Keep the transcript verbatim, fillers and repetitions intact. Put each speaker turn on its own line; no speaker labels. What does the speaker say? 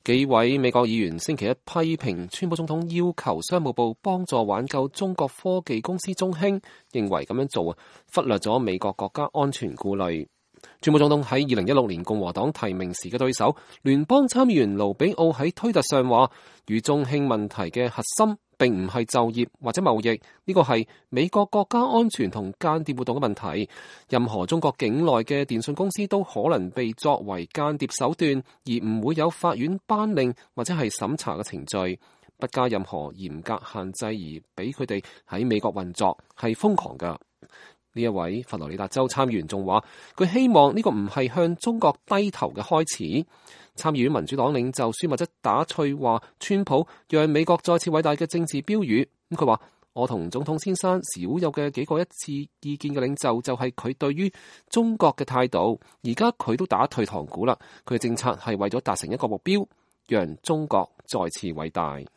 幾位美國議員星期一批評川普總統要求商務部幫助挽救中國科技公司中興，認為咁樣做啊忽略咗美國國家安全顧慮。川普總統喺二零一六年共和黨提名時嘅對手聯邦參議員盧比奧喺推特上話，與中興問題嘅核心並唔係就業或者貿易，呢個係美國國家安全同間諜活動嘅問題。任何中國境內嘅電信公司都可能被作為間諜手段，而唔會有法院頒令或者係審查嘅程序，不加任何嚴格限制而俾佢哋喺美國運作，係瘋狂㗎。呢一位佛羅里達州參議員仲話，佢希望呢個唔係向中國低頭嘅開始。參議院民主黨領袖舒密則打趣話，川普讓美國再次偉大嘅政治標語。咁佢話，我同總統先生少有嘅幾個一致意見嘅領袖就係佢對於中國嘅態度。而家佢都打退堂鼓啦，佢嘅政策係為咗達成一個目標，讓中國再次偉大。